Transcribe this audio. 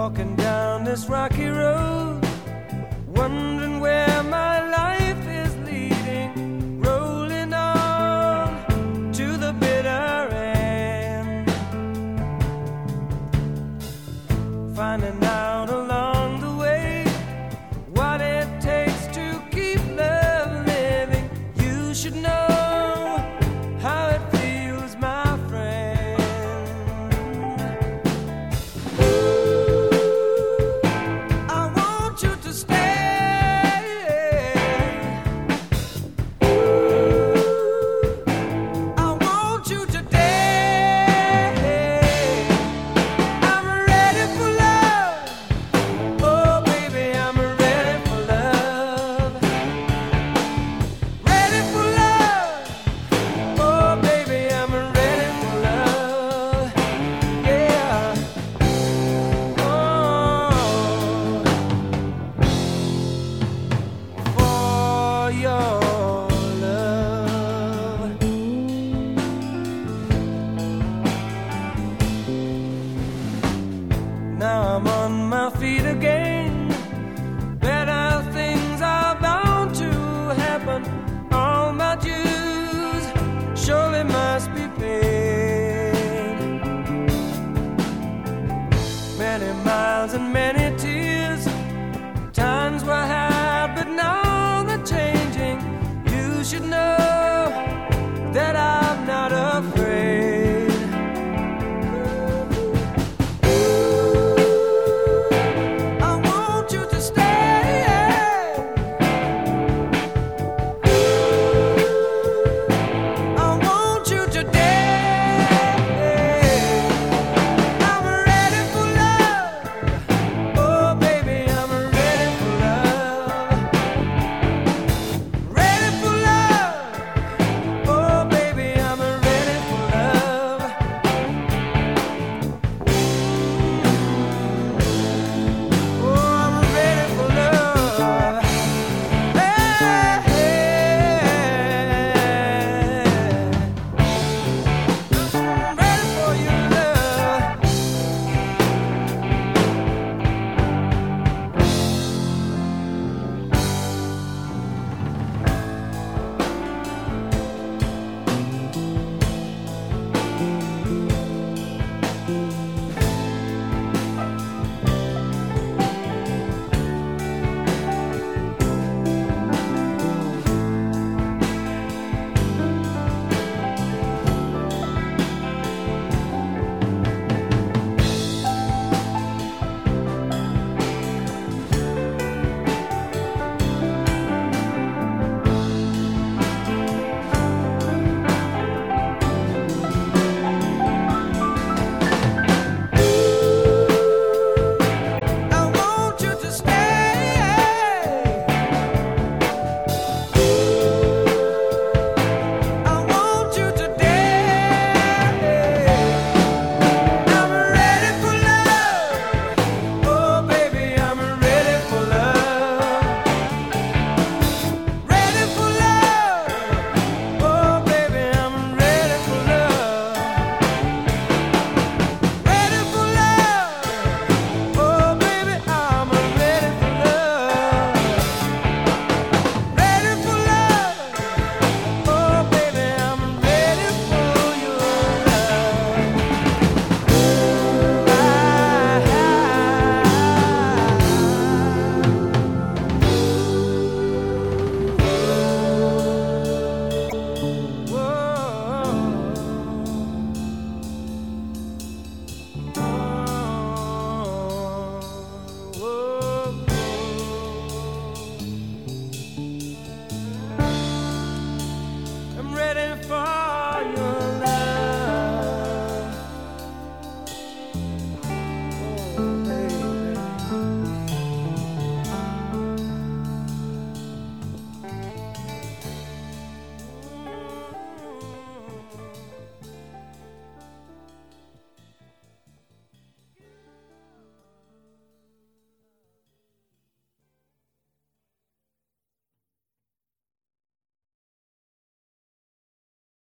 walking down this rocky road, wondering where my life is leading, rolling on to the bitter end, finding out along the way what it takes to keep love living. You should know how it feels, my friend. I want you to stay. I want you today. I'm ready for love. Oh, baby, I'm ready for love. Ready for love. Oh, baby, I'm ready for love. Yeah. Oh, for your love. Now I'm on my feet again. Better things are bound to happen.